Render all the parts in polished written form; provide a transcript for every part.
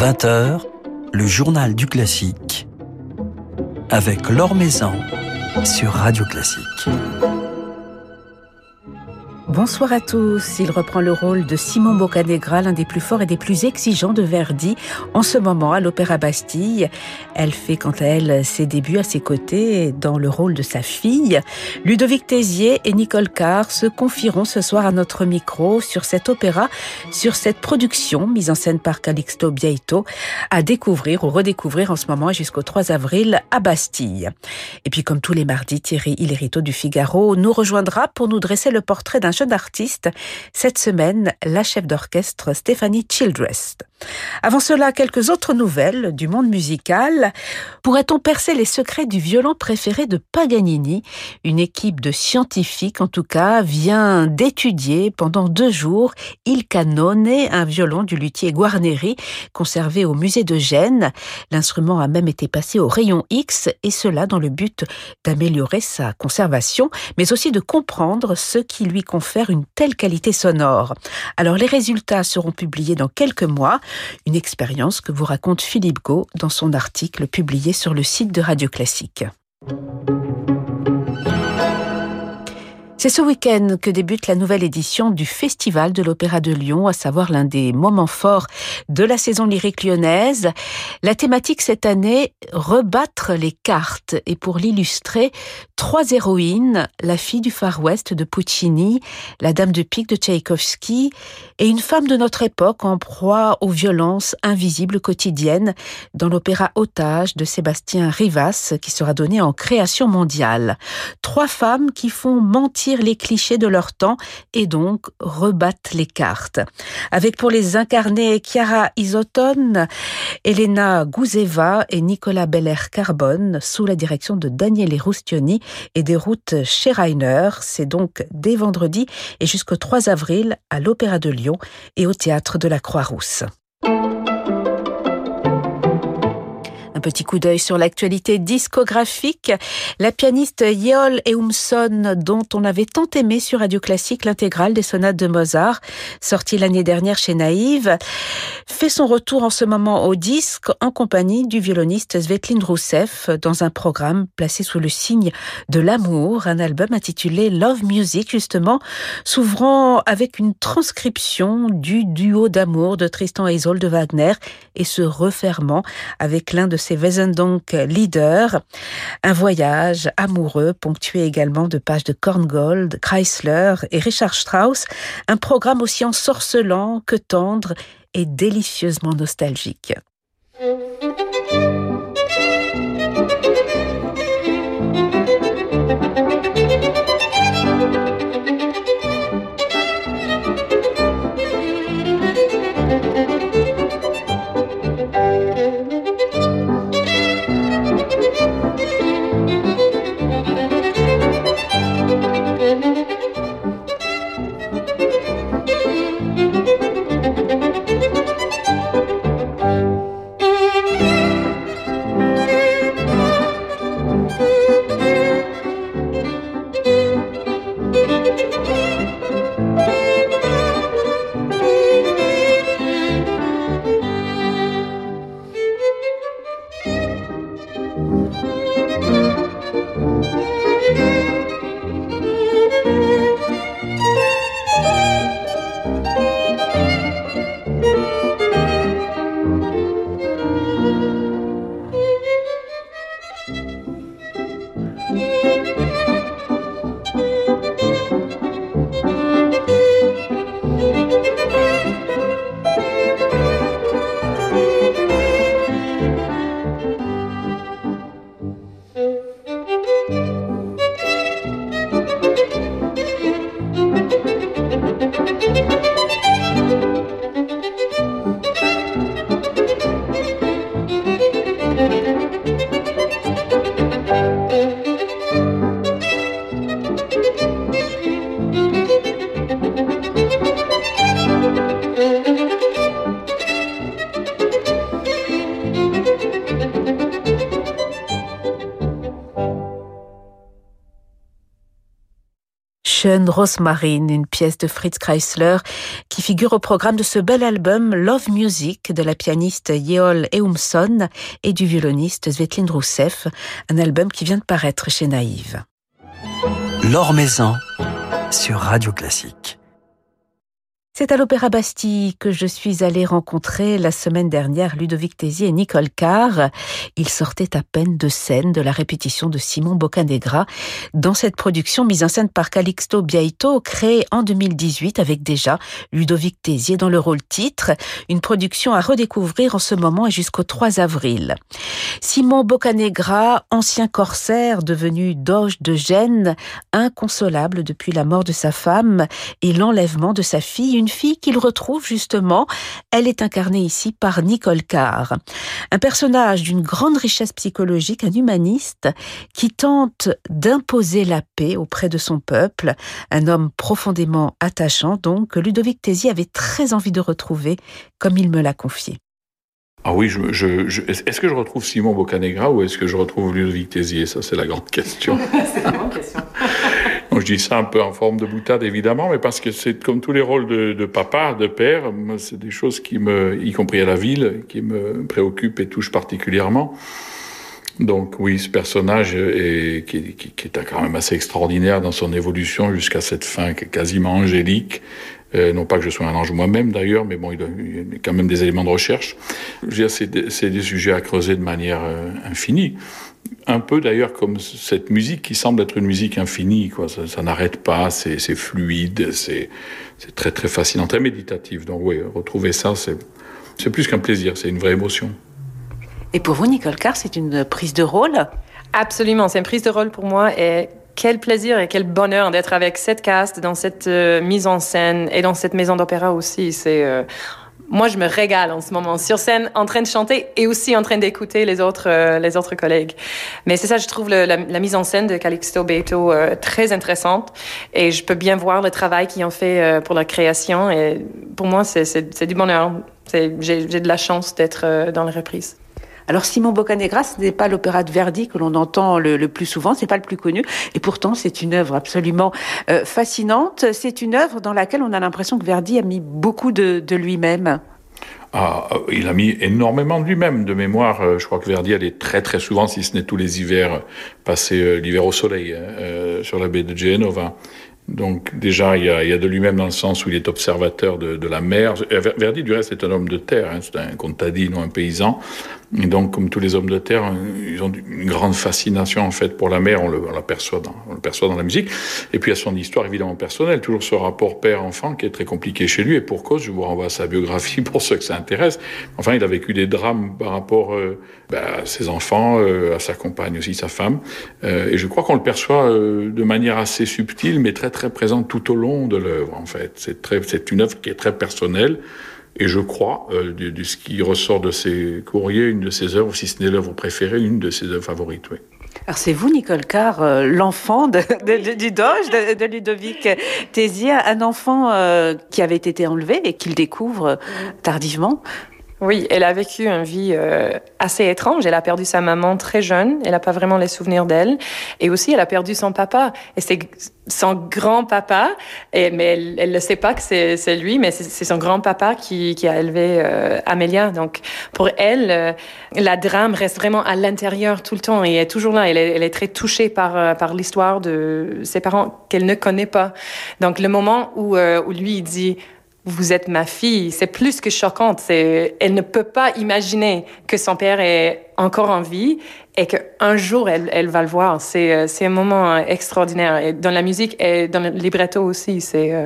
20h, le journal du classique avec Laure Maison sur Radio Classique. Bonsoir à tous. Il reprend le rôle de Simon Boccanegra, l'un des plus forts et des plus exigeants de Verdi, en ce moment à l'Opéra Bastille. Elle fait quant à elle ses débuts à ses côtés dans le rôle de sa fille. Ludovic Tézier et Nicole Carr se confieront ce soir à notre micro sur cet opéra, sur cette production mise en scène par Calixto Bieito, à découvrir ou redécouvrir en ce moment et jusqu'au 3 avril à Bastille. Et puis comme tous les mardis, Thierry Hillerito du Figaro nous rejoindra pour nous dresser le portrait d'un jeune artiste, cette semaine, la chef d'orchestre Stéphanie Childress. Avant cela, quelques autres nouvelles du monde musical. Pourrait-on percer les secrets du violon préféré de Paganini ? Une équipe de scientifiques, en tout cas, vient d'étudier pendant 2 jours Il Canone, un violon du luthier Guarneri, conservé au musée de Gênes. L'instrument a même été passé au rayon X, et cela dans le but d'améliorer sa conservation, mais aussi de comprendre ce qui lui confère une telle qualité sonore. Alors, les résultats seront publiés dans quelques mois. Une expérience que vous raconte Philippe Gau dans son article publié sur le site de Radio Classique. C'est ce week-end que débute la nouvelle édition du Festival de l'Opéra de Lyon, à savoir l'un des moments forts de la saison lyrique lyonnaise. La thématique cette année, rebattre les cartes. Et pour l'illustrer, 3 héroïnes, la fille du Far West de Puccini, la dame de pique de Tchaïkovski et une femme de notre époque en proie aux violences invisibles quotidiennes dans l'opéra Otage de Sébastien Rivas qui sera donné en création mondiale. 3 femmes qui font mentir les clichés de leur temps et donc rebattent les cartes. Avec pour les incarner Chiara Isotone, Elena Guzeva et Nicolas Belair-Carbone sous la direction de Daniele Rustioni et des routes Schreiner. C'est donc dès vendredi et jusqu'au 3 avril à l'Opéra de Lyon et au Théâtre de la Croix-Rousse. Un petit coup d'œil sur l'actualité discographique. La pianiste Yeol Eumson, dont on avait tant aimé sur Radio Classique l'intégrale des sonates de Mozart, sortie l'année dernière chez Naïve, fait son retour en ce moment au disque en compagnie du violoniste Svetlin Rousseff dans un programme placé sous le signe de l'amour, un album intitulé Love Music, justement, s'ouvrant avec une transcription du duo d'amour de Tristan et Isolde de Wagner et se refermant avec l'un de ses Wesendonck-Lieder, un voyage amoureux ponctué également de pages de Korngold, Kreisler et Richard Strauss, un programme aussi ensorcelant que tendre et délicieusement nostalgique. Schön Rosmarin, une pièce de Fritz Kreisler qui figure au programme de ce bel album Love Music de la pianiste Yeol Eumson et du violoniste Svetlin Rousseff, un album qui vient de paraître chez Naïve. Laure Maison sur Radio Classique. C'est à l'Opéra Bastille que je suis allée rencontrer la semaine dernière Ludovic Tézier et Nicole Carr. Ils sortaient à peine de scène de la répétition de Simon Boccanegra dans cette production mise en scène par Calixto Bieito, créée en 2018 avec déjà Ludovic Tézier dans le rôle titre. Une production à redécouvrir en ce moment et jusqu'au 3 avril. Simon Boccanegra, ancien corsaire devenu doge de Gênes, inconsolable depuis la mort de sa femme et l'enlèvement de sa fille, une fille qu'il retrouve justement. Elle est incarnée ici par Nicole Carr. Un personnage d'une grande richesse psychologique, un humaniste qui tente d'imposer la paix auprès de son peuple. Un homme profondément attachant donc, que Ludovic Tézier avait très envie de retrouver, comme il me l'a confié. Ah oui, est-ce que je retrouve Simon Boccanegra ou est-ce que je retrouve Ludovic Tézier ? Ça, c'est la grande question. C'est une grande question. Bon, je dis ça un peu en forme de boutade, évidemment, mais parce que c'est comme tous les rôles de papa, de père, moi, c'est des choses qui y compris à la ville, qui me préoccupent et touchent particulièrement. Donc oui, ce personnage qui est quand même assez extraordinaire dans son évolution jusqu'à cette fin quasiment angélique. Non pas que je sois un ange moi-même d'ailleurs, mais bon, il y a quand même des éléments de recherche. Je veux dire, c'est des sujets à creuser de manière infinie. Un peu d'ailleurs comme cette musique qui semble être une musique infinie, quoi. Ça n'arrête pas, c'est fluide, c'est très très fascinant, très méditatif. Donc oui, retrouver ça, c'est plus qu'un plaisir, c'est une vraie émotion. Et pour vous, Nicole Carr, c'est une prise de rôle ? Absolument, c'est une prise de rôle pour moi et quel plaisir et quel bonheur d'être avec cette cast, dans cette mise en scène et dans cette maison d'opéra aussi. Moi, je me régale en ce moment sur scène, en train de chanter et aussi en train d'écouter les autres collègues. Mais c'est ça, je trouve la mise en scène de Calixto Bieito très intéressante et je peux bien voir le travail qu'ils ont fait pour la création. Et pour moi, c'est du bonheur. J'ai de la chance d'être dans la reprise. Alors Simon Boccanegra, ce n'est pas l'opéra de Verdi que l'on entend le plus souvent, c'est pas le plus connu, et pourtant c'est une œuvre absolument fascinante. C'est une œuvre dans laquelle on a l'impression que Verdi a mis beaucoup de lui-même. Ah, il a mis énormément de lui-même. De mémoire, je crois que Verdi allait très très souvent, si ce n'est tous les hivers, passer l'hiver au soleil sur la baie de Genova. Donc déjà, il y a de lui-même dans le sens où il est observateur de la mer. Verdi, du reste, est un homme de terre, hein, c'est un contadino, un paysan. Et donc, comme tous les hommes de terre, ils ont une grande fascination en fait pour la mer. On le perçoit dans la musique. Et puis, il y a son histoire évidemment personnelle, toujours ce rapport père-enfant qui est très compliqué chez lui. Et pour cause, je vous renvoie à sa biographie pour ceux que ça intéresse. Enfin, il a vécu des drames par rapport à ses enfants, à sa compagne aussi, sa femme. Et je crois qu'on le perçoit de manière assez subtile, mais très très présente tout au long de l'œuvre. En fait, c'est une œuvre qui est très personnelle. Et je crois, de ce qui ressort de ses courriers, une de ses œuvres, si ce n'est l'œuvre préférée, une de ses œuvres favorites, oui. Alors c'est vous, Nicole Carr, l'enfant du doge de Ludovic Tézier, un enfant qui avait été enlevé et qu'il découvre tardivement. Oui, elle a vécu une vie assez étrange. Elle a perdu sa maman très jeune. Elle n'a pas vraiment les souvenirs d'elle. Et aussi, elle a perdu son papa. Et c'est son grand-papa. Mais elle ne sait pas que c'est lui, mais c'est son grand-papa qui a élevé Amelia. Donc, pour elle, la drame reste vraiment à l'intérieur tout le temps. Et elle est toujours là. Elle est très touchée par l'histoire de ses parents qu'elle ne connaît pas. Donc, le moment où lui, il dit... Vous êtes ma fille, c'est plus que choquant. Elle ne peut pas imaginer que son père est encore en vie et qu'un jour, elle va le voir. C'est un moment extraordinaire. Et dans la musique et dans le libretto aussi, c'est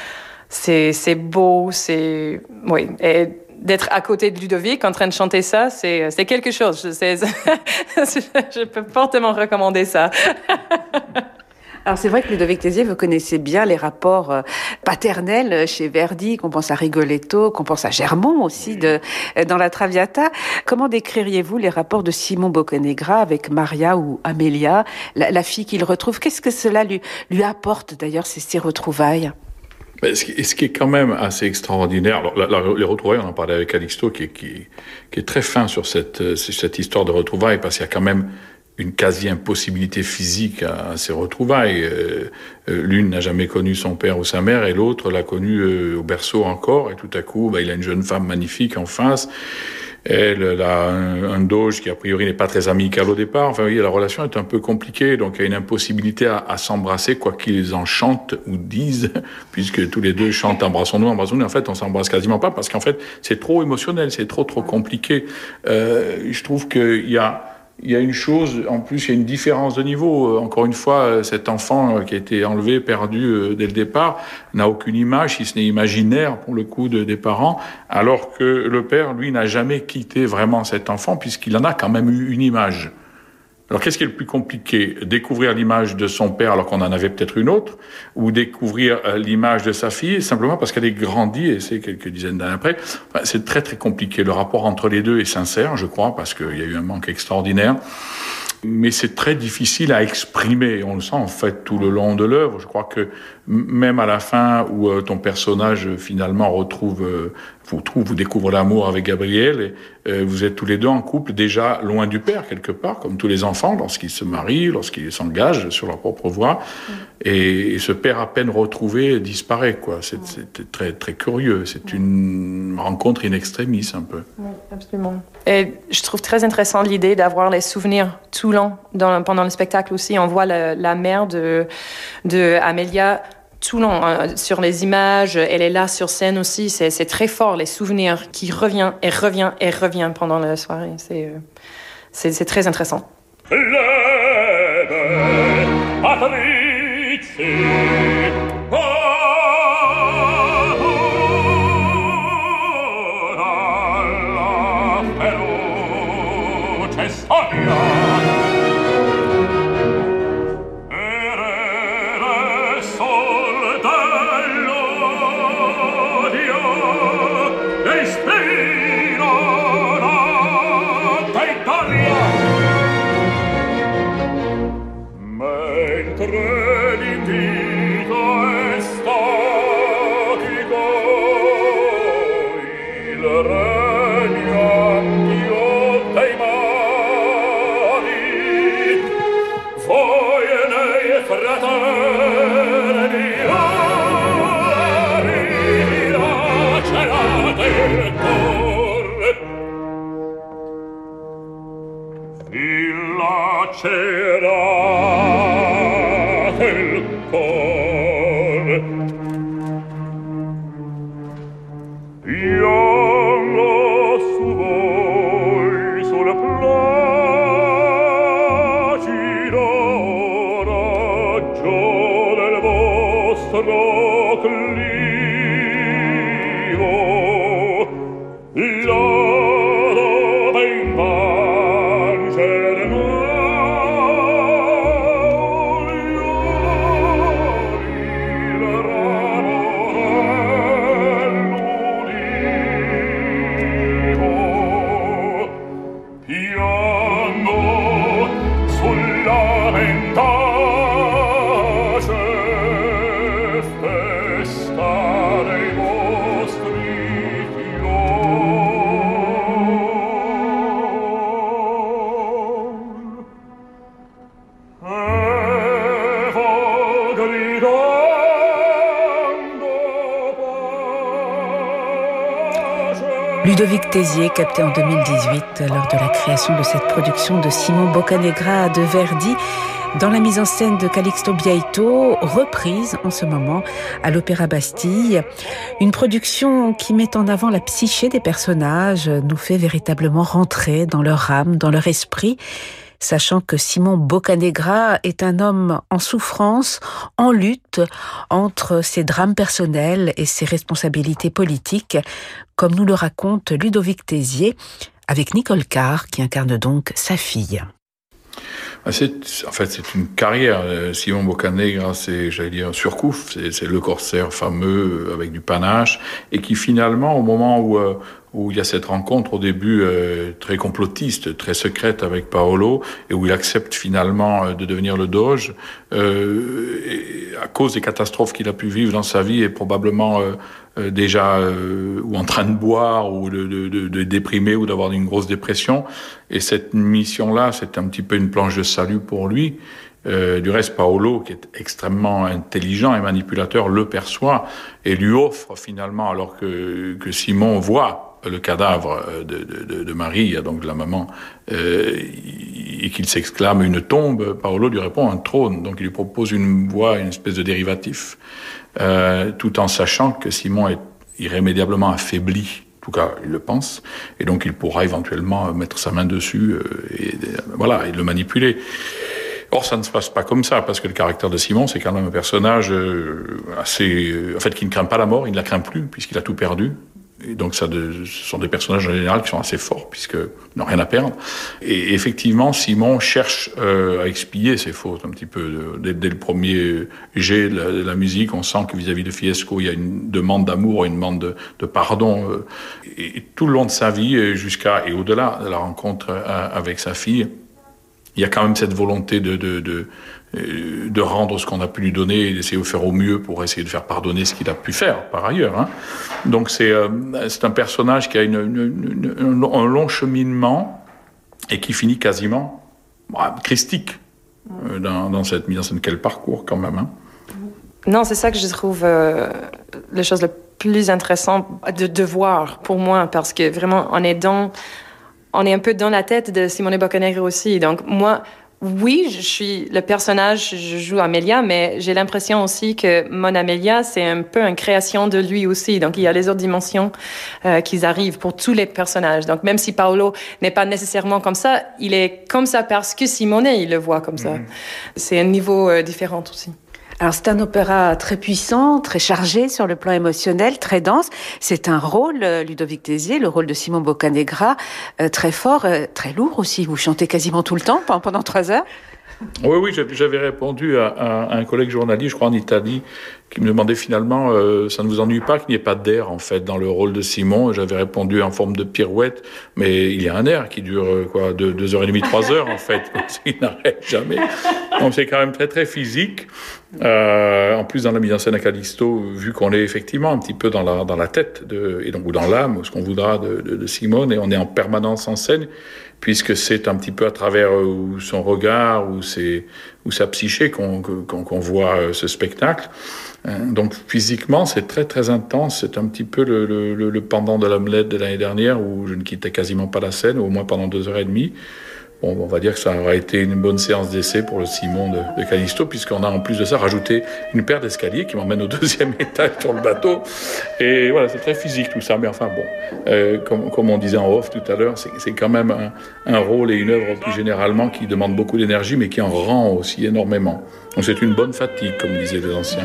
beau, oui. Et d'être à côté de Ludovic en train de chanter ça, c'est quelque chose. Je peux fortement recommander ça. Alors c'est vrai que Ludovic Tézier, vous connaissez bien les rapports paternels chez Verdi, qu'on pense à Rigoletto, qu'on pense à Germont aussi dans la Traviata. Comment décririez-vous les rapports de Simon Boccanegra avec Maria ou Amelia, la fille qu'il retrouve? Qu'est-ce que cela lui apporte d'ailleurs, ces retrouvailles? Ce qui est quand même assez extraordinaire, alors les retrouvailles, on en parlait avec Calixto, qui est très fin sur cette histoire de retrouvailles, parce qu'il y a quand même une quasi-impossibilité physique à ces retrouvailles. L'une n'a jamais connu son père ou sa mère et l'autre l'a connu au berceau encore. Et tout à coup, il a une jeune femme magnifique en face. Elle a un doge qui, a priori, n'est pas très amical au départ. Enfin, oui, la relation est un peu compliquée. Donc, il y a une impossibilité à s'embrasser, quoi qu'ils en chantent ou disent, puisque tous les deux chantent « embrassons-nous, embrassons-nous ». En fait, on s'embrasse quasiment pas parce qu'en fait, c'est trop émotionnel, c'est trop compliqué. Je trouve qu'il y a une chose, en plus, il y a une différence de niveau. Encore une fois, cet enfant qui a été enlevé, perdu dès le départ, n'a aucune image, si ce n'est imaginaire, pour le coup, des parents, alors que le père, lui, n'a jamais quitté vraiment cet enfant, puisqu'il en a quand même eu une image. Alors, qu'est-ce qui est le plus compliqué? Découvrir l'image de son père alors qu'on en avait peut-être une autre, ou découvrir l'image de sa fille simplement parce qu'elle est grandie, et c'est quelques dizaines d'années après. Enfin, c'est très très compliqué. Le rapport entre les deux est sincère, je crois, parce qu'il y a eu un manque extraordinaire. Mais c'est très difficile à exprimer. On le sent en fait tout le long de l'œuvre. Je crois que même à la fin où ton personnage finalement vous découvre l'amour avec Gabriel, et vous êtes tous les deux en couple déjà loin du père quelque part, comme tous les enfants lorsqu'ils se marient, lorsqu'ils s'engagent sur leur propre voie. Et ce père à peine retrouvé disparaît, quoi. C'est très très curieux. C'est une rencontre in extremis un peu. Oui, absolument. Et je trouve très intéressant l'idée d'avoir les souvenirs tout long pendant le spectacle aussi. On voit la mère de Amelia tout long sur les images. Elle est là sur scène aussi. C'est très fort, les souvenirs qui revient et revient et revient pendant la soirée. C'est très intéressant. Ludovic Tézier, capté en 2018 lors de la création de cette production de Simon Boccanegra de Verdi, dans la mise en scène de Calixto Bieito, reprise en ce moment à l'Opéra Bastille. Une production qui met en avant la psyché des personnages, nous fait véritablement rentrer dans leur âme, dans leur esprit, sachant que Simon Boccanegra est un homme en souffrance, en lutte entre ses drames personnels et ses responsabilités politiques, comme nous le raconte Ludovic Tézier, avec Nicole Carr, qui incarne donc sa fille. C'est une carrière. Simon Boccanegra, c'est, Surcouf, c'est le corsaire fameux avec du panache, et qui finalement, au moment où où il y a cette rencontre au début très complotiste, très secrète avec Paolo, et où il accepte finalement de devenir le doge, à cause des catastrophes qu'il a pu vivre dans sa vie, et probablement déjà ou en train de boire, ou de déprimer, ou d'avoir une grosse dépression. Et cette mission-là, c'est un petit peu une planche de salut pour lui. Du reste, Paolo, qui est extrêmement intelligent et manipulateur, le perçoit et lui offre finalement, alors que Simon voit le cadavre de Marie, donc de la maman, et qu'il s'exclame une tombe, Paolo lui répond un trône. Donc il lui propose une voie, une espèce de dérivatif, tout en sachant que Simon est irrémédiablement affaibli. En tout cas, il le pense, et donc il pourra éventuellement mettre sa main dessus et le manipuler. Or, ça ne se passe pas comme ça, parce que le caractère de Simon, c'est quand même un personnage qui ne craint pas la mort, il ne la craint plus, puisqu'il a tout perdu. Et donc, ce sont des personnages en général qui sont assez forts, puisqu'ils n'ont rien à perdre. Et effectivement, Simon cherche à expier ses fautes un petit peu. Dès le premier jet de la musique, on sent que vis-à-vis de Fiesco, il y a une demande d'amour, une demande de pardon. Et tout le long de sa vie, et au-delà de la rencontre avec sa fille, il y a quand même cette volonté de rendre ce qu'on a pu lui donner et d'essayer de faire au mieux pour essayer de faire pardonner ce qu'il a pu faire, par ailleurs. Hein. Donc c'est un personnage qui a un long cheminement et qui finit quasiment christique dans cette mise en scène. Quel parcours, quand même. Hein. Non, c'est ça que je trouve la chose la plus intéressante de voir pour moi, parce que vraiment, on est un peu dans la tête de Simone Boccanegra aussi. Donc, moi, oui, je suis le personnage, je joue Amelia, mais j'ai l'impression aussi que mon Amelia, c'est un peu une création de lui aussi. Donc, il y a les autres dimensions qui arrivent pour tous les personnages. Donc, même si Paolo n'est pas nécessairement comme ça, il est comme ça parce que Simone, il le voit comme ça. C'est un niveau différent aussi. Alors c'est un opéra très puissant, très chargé sur le plan émotionnel, très dense. C'est un rôle, Ludovic Tézier, le rôle de Simon Boccanegra, très fort, très lourd aussi. Vous chantez quasiment tout le temps, pendant 3 heures. Oui, j'avais répondu à un collègue journaliste, je crois en Italie, qui me demandait finalement, ça ne vous ennuie pas qu'il n'y ait pas d'air, en fait, dans le rôle de Simon. J'avais répondu en forme de pirouette, mais il y a un air qui dure, 2h30, 3 heures, en fait. Il n'arrête jamais. Donc c'est quand même très, très physique. En plus, dans la mise en scène à Callisto, vu qu'on est effectivement un petit peu dans la tête, ou dans l'âme, ce qu'on voudra de Simone, et on est en permanence en scène, puisque c'est un petit peu à travers son regard ou sa psyché qu'on voit ce spectacle. Donc physiquement, c'est très très intense. C'est un petit peu le pendant de l'Omelette de l'année dernière, où je ne quittais quasiment pas la scène, au moins pendant 2h30. Bon, on va dire que ça aura été une bonne séance d'essai pour le Simon de Callisto, puisqu'on a en plus de ça rajouté une paire d'escaliers qui m'emmène au 2e étage sur le bateau. Et voilà, c'est très physique tout ça. Mais enfin bon, comme on disait en off tout à l'heure, c'est quand même un rôle et une œuvre plus généralement qui demande beaucoup d'énergie, mais qui en rend aussi énormément. Donc c'est une bonne fatigue, comme disaient les anciens.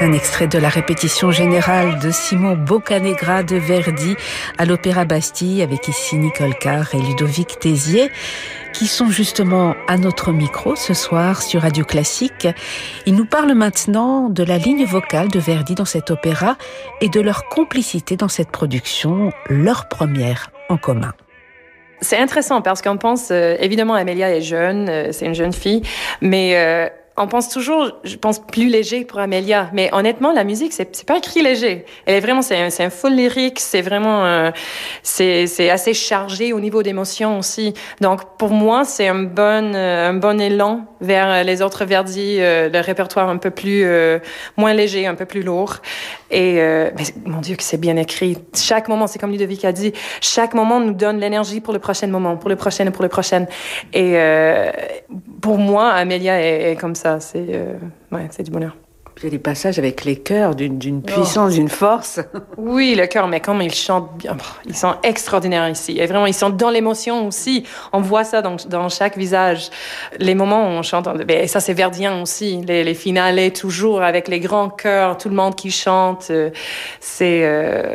Un extrait de la répétition générale de Simon Boccanegra de Verdi à l'Opéra Bastille avec ici Nicole Carr et Ludovic Tézier qui sont justement à notre micro ce soir sur Radio Classique. Ils nous parlent maintenant de la ligne vocale de Verdi dans cet opéra et de leur complicité dans cette production, leur première en commun. C'est intéressant parce qu'on pense, évidemment, Amelia est jeune, c'est une jeune fille, mais on pense toujours, je pense, plus léger pour Amelia. Mais honnêtement, la musique, c'est pas écrit léger. Elle est vraiment, c'est un full lyrique, c'est vraiment, c'est assez chargé au niveau d'émotion aussi. Donc, pour moi, c'est un bon élan vers les autres Verdi, le répertoire un peu plus, moins léger, un peu plus lourd. Et, mais, mon Dieu, que c'est bien écrit. Chaque moment, c'est comme Ludovic a dit, chaque moment nous donne l'énergie pour le prochain moment, pour le prochain et pour le prochain. Et, pour moi, Amelia est comme ça. C'est du bonheur. Puis il y a des passages avec les chœurs d'une puissance, d'une force. Oui, le chœur, mais comme ils chantent bien, ils sont extraordinaires ici. Et vraiment, ils sont dans l'émotion aussi. On voit ça dans chaque visage. Les moments où on chante, et ça c'est verdien aussi, les finales toujours avec les grands chœurs, tout le monde qui chante. C'est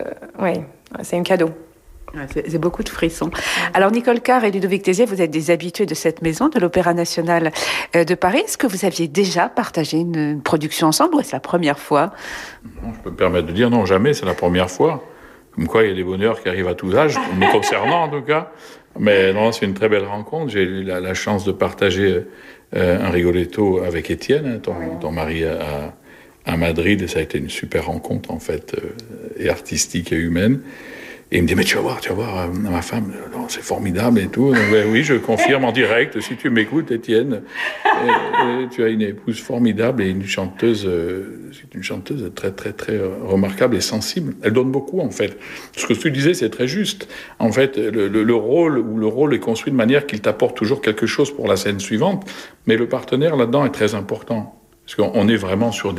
un cadeau. C'est beaucoup de frissons. Alors, Nicole Carr et Ludovic Tézier, vous êtes des habitués de cette maison, de l'Opéra National de Paris. Est-ce que vous aviez déjà partagé une production ensemble ou est-ce la première fois? Non, je peux me permettre de dire non, jamais, c'est la première fois. Comme quoi, il y a des bonheurs qui arrivent à tous âges, me concernant en tout cas. Mais non, c'est une très belle rencontre. J'ai eu la chance de partager un Rigoletto avec Étienne, ton mari à Madrid, et ça a été une super rencontre en fait, et artistique et humaine. Et il me dit, mais tu vas voir, ma femme, c'est formidable et tout. Donc, oui, je confirme en direct, si tu m'écoutes, Étienne, tu as une épouse formidable et une chanteuse très, très, très remarquable et sensible. Elle donne beaucoup, en fait. Ce que tu disais, c'est très juste. En fait, le rôle est construit de manière qu'il t'apporte toujours quelque chose pour la scène suivante, mais le partenaire, là-dedans, est très important. Parce qu'on est vraiment sur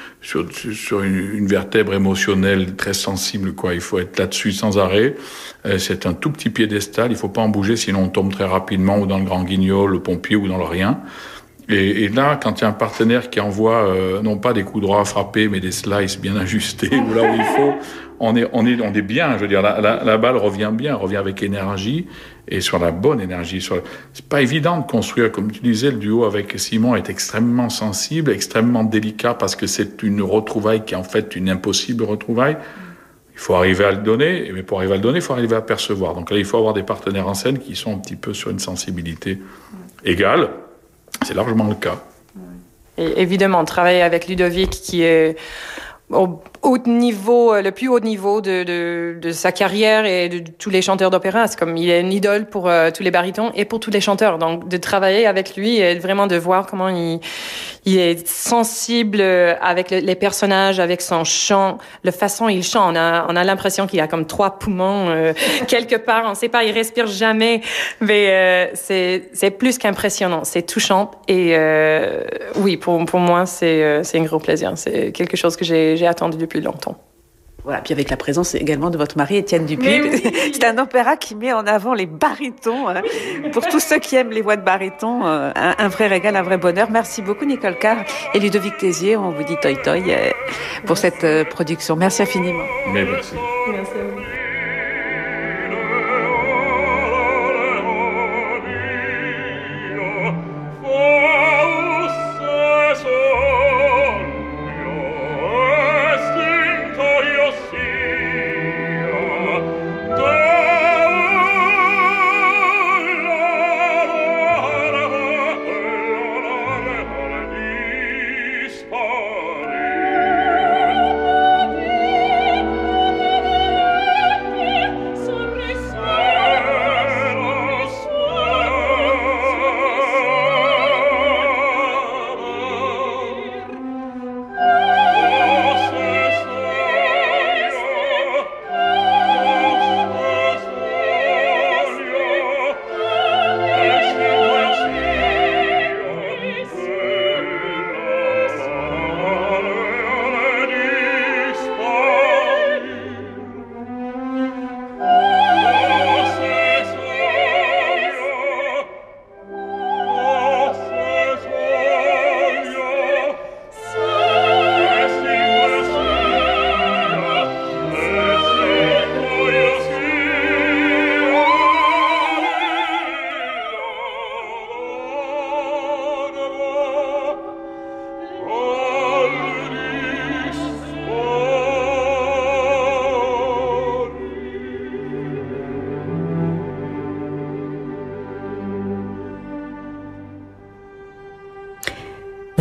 une vertèbre émotionnelle très sensible, quoi. Il faut être là-dessus sans arrêt. C'est un tout petit piédestal. Il faut pas en bouger, sinon on tombe très rapidement ou dans le grand guignol, le pompier ou dans le rien. Et là, quand il y a un partenaire qui envoie, non pas des coups droits frappés, mais des slices bien ajustés, ou là où il faut, on est bien. Je veux dire, la balle revient bien, revient avec énergie. Et sur la bonne énergie. C'est pas évident de construire, comme tu disais, le duo avec Simon est extrêmement sensible, extrêmement délicat, parce que c'est une retrouvaille qui est en fait une impossible retrouvaille. Il faut arriver à le donner, mais pour arriver à le donner, il faut arriver à percevoir. Donc là, il faut avoir des partenaires en scène qui sont un petit peu sur une sensibilité égale. C'est largement le cas. Et évidemment, travailler avec Ludovic, qui est au haut niveau, le plus haut niveau de sa carrière et de tous les chanteurs d'opéra. C'est comme il est une idole pour tous les barytons et pour tous les chanteurs. Donc de travailler avec lui et vraiment de voir comment il est sensible avec les personnages, avec son chant, la façon il chante. On a l'impression qu'il a comme 3 poumons quelque part. On sait pas, il respire jamais. Mais c'est plus qu'impressionnant. C'est touchant et oui, pour moi c'est un gros plaisir. C'est quelque chose que j'ai attendu depuis longtemps. Voilà, puis avec la présence également de votre mari, Étienne Dupuis. Oui. C'est un opéra qui met en avant les barytons. Pour tous ceux qui aiment les voix de baryton, un vrai régal, un vrai bonheur. Merci beaucoup, Nicole Carr et Ludovic Tézier. On vous dit toi pour cette production. Merci infiniment. Mais merci. Merci à vous.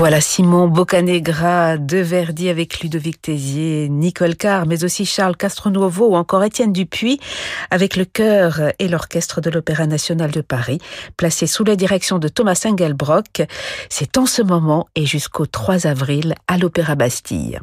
Voilà Simon Boccanegra de Verdi avec Ludovic Tézier, Nicole Carr, mais aussi Charles Castronuovo ou encore Étienne Dupuis avec le chœur et l'orchestre de l'Opéra national de Paris, placé sous la direction de Thomas Engelbrock. C'est en ce moment et jusqu'au 3 avril à l'Opéra Bastille.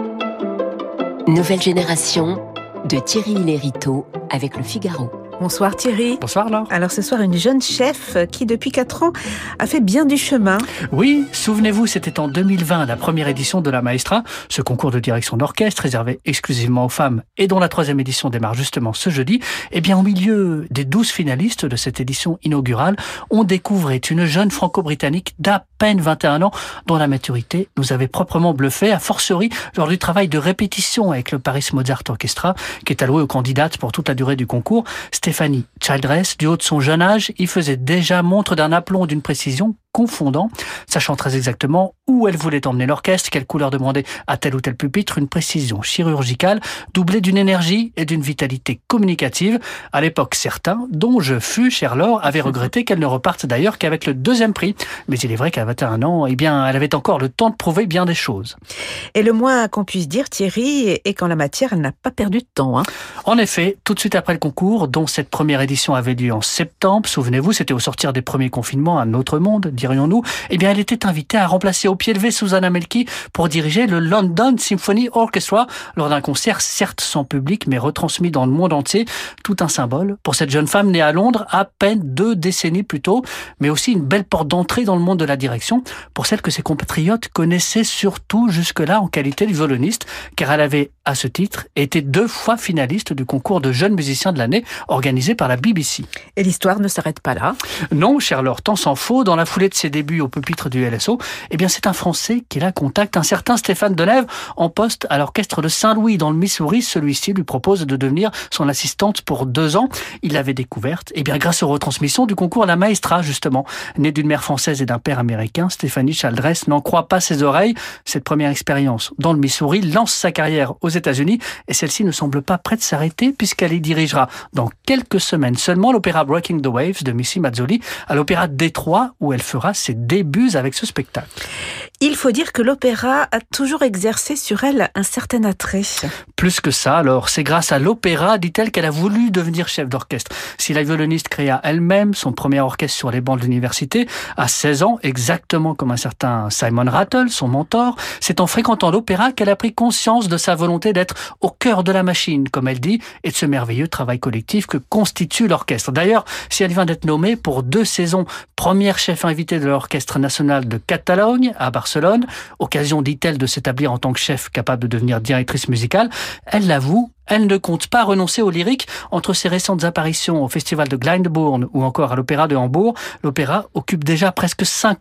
Nouvelle génération de Thierry Lériteau avec Le Figaro. Bonsoir Thierry. Bonsoir Laure. Alors ce soir, une jeune chef qui depuis 4 ans a fait bien du chemin. Oui, souvenez-vous, c'était en 2020, la première édition de la Maestra, ce concours de direction d'orchestre réservé exclusivement aux femmes et dont la 3e édition démarre justement ce jeudi. Eh bien, au milieu des 12 finalistes de cette édition inaugurale, on découvrait une jeune franco-britannique d'à peine 21 ans dont la maturité nous avait proprement bluffé, a fortiori lors du travail de répétition avec le Paris Mozart Orchestra qui est alloué aux candidates pour toute la durée du concours. Stéphanie Childress, du haut de son jeune âge, y faisait déjà montre d'un aplomb et d'une précision confondant, sachant très exactement où elle voulait emmener l'orchestre, quelle couleur demander à tel ou tel pupitre, une précision chirurgicale doublée d'une énergie et d'une vitalité communicative. À l'époque, certains, dont je fus, chère Laure, avaient regretté qu'elle ne reparte d'ailleurs qu'avec le 2e prix. Mais il est vrai qu'à 21 ans, eh bien, elle avait encore le temps de prouver bien des choses. Et le moins qu'on puisse dire, Thierry, est qu'en la matière, elle n'a pas perdu de temps. En effet, tout de suite après le concours, dont cette première édition avait lieu en septembre, souvenez-vous, c'était au sortir des premiers confinements, un autre monde, dirions-nous, eh bien, elle était invitée à remplacer au pied levé Susanna Melki pour diriger le London Symphony Orchestra lors d'un concert certes sans public, mais retransmis dans le monde entier. Tout un symbole pour cette jeune femme née à Londres à peine 2 décennies plus tôt, mais aussi une belle porte d'entrée dans le monde de la direction pour celle que ses compatriotes connaissaient surtout jusque-là en qualité de violoniste, car elle avait, à ce titre, été 2 fois finaliste du concours de jeunes musiciens de l'année organisé par la BBC. Et l'histoire ne s'arrête pas là. Non, cher Laure, tant s'en faut. Dans la foulée de ses débuts au pupitre du LSO, eh bien, c'est un Français qui la contacte, un certain Stéphane Denève, en poste à l'orchestre de Saint-Louis dans le Missouri. Celui-ci lui propose de devenir son assistante pour 2 ans. Il l'avait découverte, eh bien, grâce aux retransmissions du concours La Maestra, justement. Née d'une mère française et d'un père américain, Stéphanie Childress n'en croit pas ses oreilles. Cette première expérience dans le Missouri lance sa carrière aux États-Unis et celle-ci ne semble pas prête de s'arrêter puisqu'elle y dirigera dans quelques semaines seulement l'opéra Breaking the Waves de Missy Mazzoli à l'opéra de Détroit où elle fera ses débuts avec ce spectacle. Il faut dire que l'opéra a toujours exercé sur elle un certain attrait. Plus que ça, alors, c'est grâce à l'opéra, dit-elle, qu'elle a voulu devenir chef d'orchestre. Si la violoniste créa elle-même son premier orchestre sur les bancs de l'université, à 16 ans, exactement comme un certain Simon Rattle, son mentor, c'est en fréquentant l'opéra qu'elle a pris conscience de sa volonté d'être au cœur de la machine, comme elle dit, et de ce merveilleux travail collectif que constitue l'orchestre. D'ailleurs, si elle vient d'être nommée pour 2 saisons première chef invitée de l'Orchestre national de Catalogne à Barcelone, occasion, dit-elle, de s'établir en tant que chef capable de devenir directrice musicale, elle l'avoue, elle ne compte pas renoncer au lyrique. Entre ses récentes apparitions au festival de Glyndebourne ou encore à l'opéra de Hambourg, l'opéra occupe déjà presque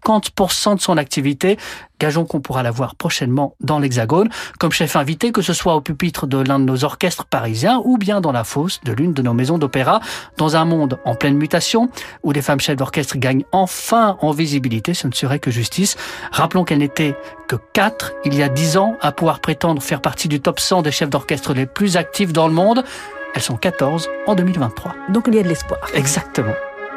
50% de son activité. Gageons qu'on pourra la voir prochainement dans l'Hexagone, comme chef invité, que ce soit au pupitre de l'un de nos orchestres parisiens ou bien dans la fosse de l'une de nos maisons d'opéra, dans un monde en pleine mutation, où les femmes chefs d'orchestre gagnent enfin en visibilité, ce ne serait que justice. Rappelons qu'elles n'étaient que 4 il y a 10 ans à pouvoir prétendre faire partie du top 100 des chefs d'orchestre les plus actifs dans le monde. Elles sont 14 en 2023. Donc il y a de l'espoir. Exactement.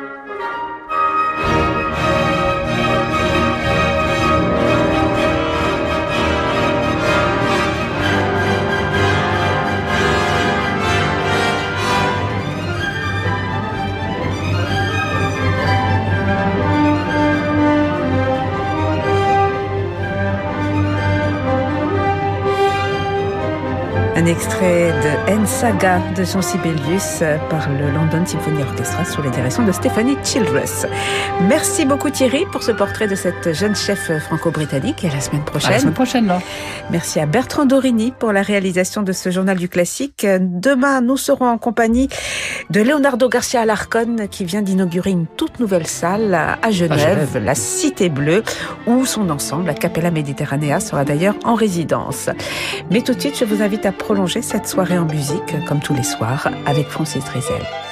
Un extrait de N Saga de Jean Sibelius par le London Symphony Orchestra sous la direction de Stéphanie Childress. Merci beaucoup Thierry pour ce portrait de cette jeune chef franco-britannique et à la semaine prochaine. À la semaine prochaine, là. Merci à Bertrand Dorini pour la réalisation de ce journal du classique. Demain, nous serons en compagnie de Leonardo Garcia Alarcón qui vient d'inaugurer une toute nouvelle salle à Genève, la Cité Bleue, où son ensemble, la Capella Mediterranea, sera d'ailleurs en résidence. Mais tout de suite, je vous invite à prolonger cette soirée en musique, comme tous les soirs, avec Francis Drezel.